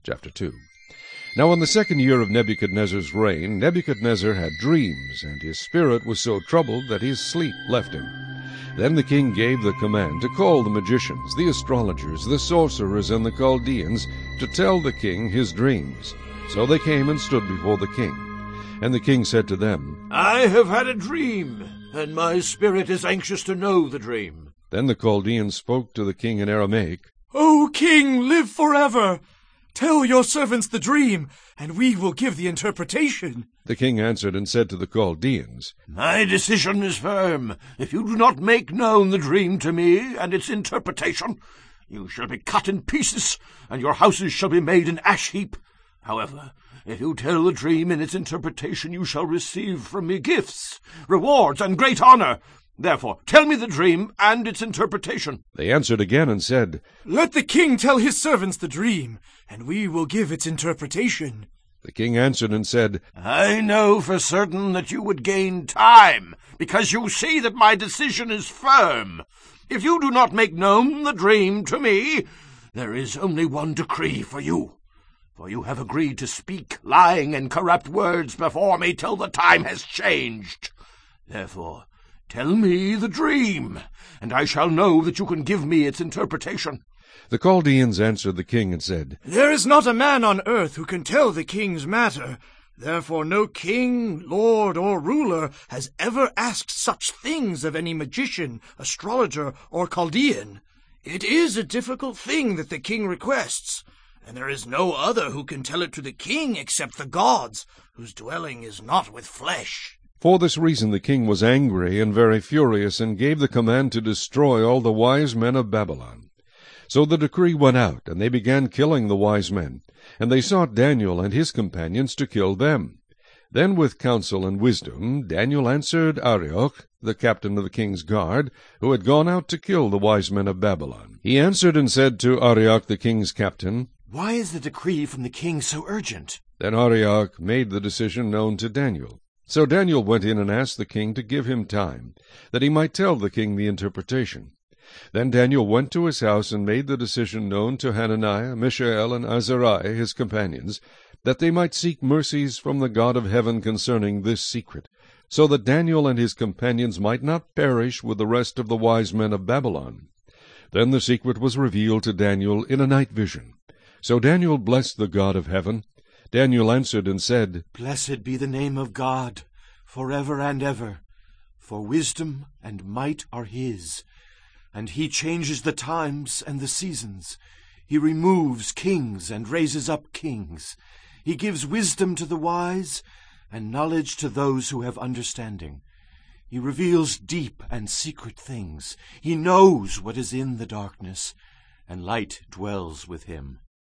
Chapter 2. Now in the 2nd year of Nebuchadnezzar's reign, Nebuchadnezzar had dreams, and his spirit was so troubled that his sleep left him. Then the king gave the command to call the magicians, the astrologers, the sorcerers, and the Chaldeans, to tell the king his dreams. So they came and stood before the king. And the king said to them, I have had a dream, and my spirit is anxious to know the dream. Then the Chaldeans spoke to the king in Aramaic, O king, live forever! Tell your servants the dream, and we will give the interpretation. The king answered and said to the Chaldeans, My decision is firm. If you do not make known the dream to me and its interpretation, you shall be cut in pieces, and your houses shall be made an ash heap. However, if you tell the dream and its interpretation, you shall receive from me gifts, rewards, and great honor. Therefore, tell me the dream and its interpretation. They answered again and said, Let the king tell his servants the dream, and we will give its interpretation. The king answered and said, I know for certain that you would gain time, because you see that my decision is firm. If you do not make known the dream to me, there is only one decree for you. For you have agreed to speak lying and corrupt words before me till the time has changed. Therefore, tell me the dream, and I shall know that you can give me its interpretation. The Chaldeans answered the king and said, There is not a man on earth who can tell the king's matter. Therefore no king, lord, or ruler has ever asked such things of any magician, astrologer, or Chaldean. It is a difficult thing that the king requests, and there is no other who can tell it to the king except the gods, whose dwelling is not with flesh. For this reason the king was angry and very furious, and gave the command to destroy all the wise men of Babylon. So the decree went out, and they began killing the wise men, and they sought Daniel and his companions to kill them. Then with counsel and wisdom Daniel answered Arioch, the captain of the king's guard, who had gone out to kill the wise men of Babylon. He answered and said to Arioch the king's captain, Why is the decree from the king so urgent? Then Arioch made the decision known to Daniel. So Daniel went in and asked the king to give him time, that he might tell the king the interpretation. Then Daniel went to his house and made the decision known to Hananiah, Mishael, and Azariah, his companions, that they might seek mercies from the God of heaven concerning this secret, so that Daniel and his companions might not perish with the rest of the wise men of Babylon. Then the secret was revealed to Daniel in a night vision. So Daniel blessed the God of heaven. Daniel answered and said, Blessed be the name of God, forever and ever, for wisdom and might are his. And he changes the times and the seasons. He removes kings and raises up kings. He gives wisdom to the wise, and knowledge to those who have understanding. He reveals deep and secret things. He knows what is in the darkness, and light dwells with him.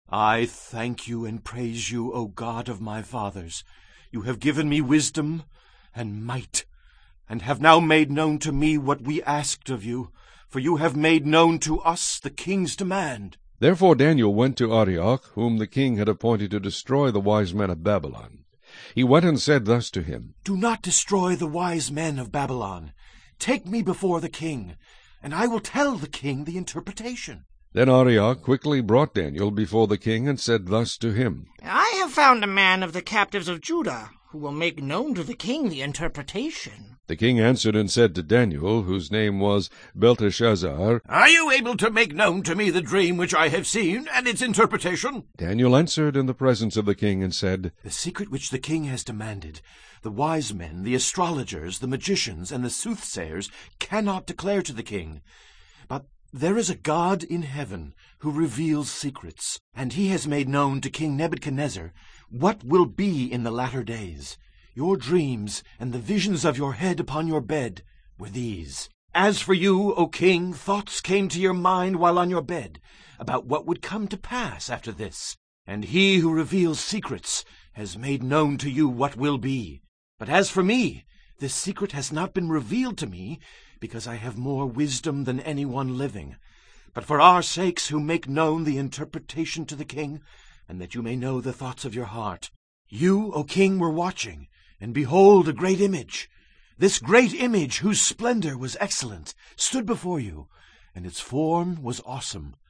I thank you and praise you, O God of my fathers. You have given me wisdom and might, and have now made known to me what we asked of you, for you have made known to us the king's demand. Therefore Daniel went to Arioch, whom the king had appointed to destroy the wise men of Babylon. He went and said thus to him, Do not destroy the wise men of Babylon. Take me before the king, and I will tell the king the interpretation. Then Arioch quickly brought Daniel before the king, and said thus to him, I have found a man of the captives of Judah, who will make known to the king the interpretation. The king answered and said to Daniel, whose name was Belteshazzar, Are you able to make known to me the dream which I have seen, and its interpretation? Daniel answered in the presence of the king, and said, The secret which the king has demanded, the wise men, the astrologers, the magicians, and the soothsayers cannot declare to the king. But there is a God in heaven who reveals secrets, and he has made known to King Nebuchadnezzar what will be in the latter days. Your dreams and the visions of your head upon your bed were these. As for you, O king, thoughts came to your mind while on your bed about what would come to pass after this. And he who reveals secrets has made known to you what will be. But as for me, this secret has not been revealed to me, because I have more wisdom than anyone living. But for our sakes who make known the interpretation to the king, and that you may know the thoughts of your heart. You, O king, were watching, and behold a great image. This great image, whose splendor was excellent, stood before you, and its form was awesome.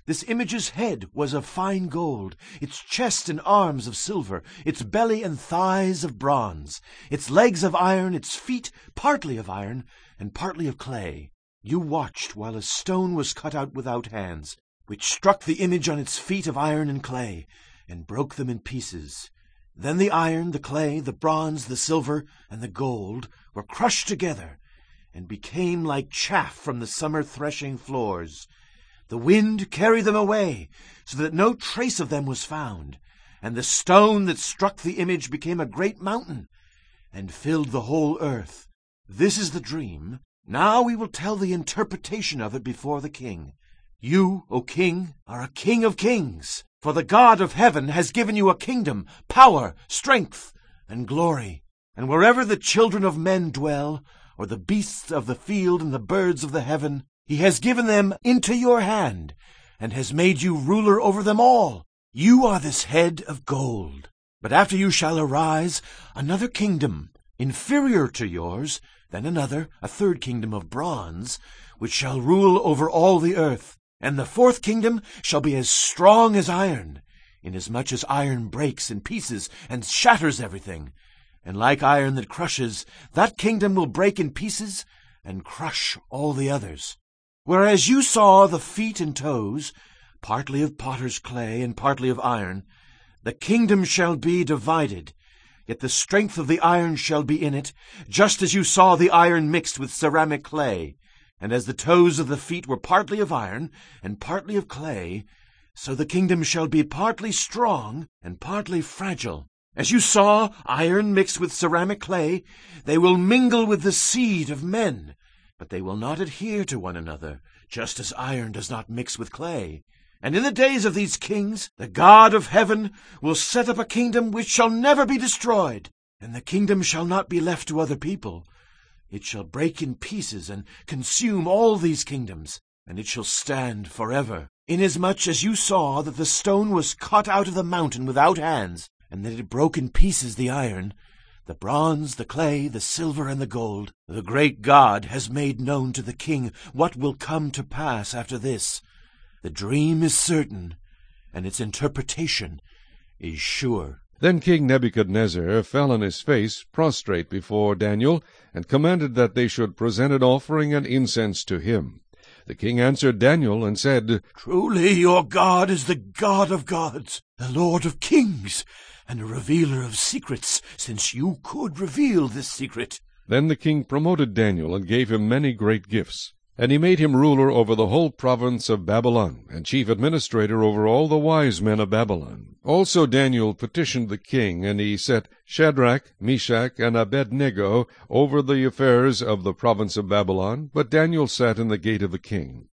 This image's head was of fine gold, its chest and arms of silver, its belly and thighs of bronze, its legs of iron, its feet partly of iron and partly of clay. You watched while a stone was cut out without hands, which struck the image on its feet of iron and clay, and broke them in pieces. Then the iron, the clay, the bronze, the silver, and the gold were crushed together, and became like chaff from the summer threshing floors. The wind carried them away, so that no trace of them was found, and the stone that struck the image became a great mountain, and filled the whole earth. This is the dream. Now we will tell the interpretation of it before the king. You, O king, are a king of kings, for the God of heaven has given you a kingdom, power, strength, and glory. And wherever the children of men dwell, or the beasts of the field and the birds of the heaven, he has given them into your hand, and has made you ruler over them all. You are this head of gold. But after you shall arise another kingdom, inferior to yours, then another, a third kingdom of bronze, which shall rule over all the earth. And the fourth kingdom shall be as strong as iron, inasmuch as iron breaks in pieces and shatters everything. And like iron that crushes, that kingdom will break in pieces and crush all the others. Whereas you saw the feet and toes, partly of potter's clay and partly of iron, the kingdom shall be divided, yet the strength of the iron shall be in it, just as you saw the iron mixed with ceramic clay. And as the toes of the feet were partly of iron and partly of clay, so the kingdom shall be partly strong and partly fragile. As you saw iron mixed with ceramic clay, they will mingle with the seed of men, but they will not adhere to one another, just as iron does not mix with clay. And in the days of these kings, the God of heaven will set up a kingdom which shall never be destroyed, and the kingdom shall not be left to other people. It shall break in pieces and consume all these kingdoms, and it shall stand forever. Inasmuch as you saw that the stone was cut out of the mountain without hands, and that it broke in pieces the iron, the bronze, the clay, the silver, and the gold, the great God has made known to the king what will come to pass after this. The dream is certain, and its interpretation is sure. Then King Nebuchadnezzar fell on his face, prostrate before Daniel, and commanded that they should present an offering and incense to him. The king answered Daniel and said, Truly your God is the God of gods, the Lord of kings, and a revealer of secrets, since you could reveal this secret. Then the king promoted Daniel and gave him many great gifts. And he made him ruler over the whole province of Babylon, and chief administrator over all the wise men of Babylon. Also Daniel petitioned the king, and he set Shadrach, Meshach, and Abednego over the affairs of the province of Babylon, but Daniel sat in the gate of the king.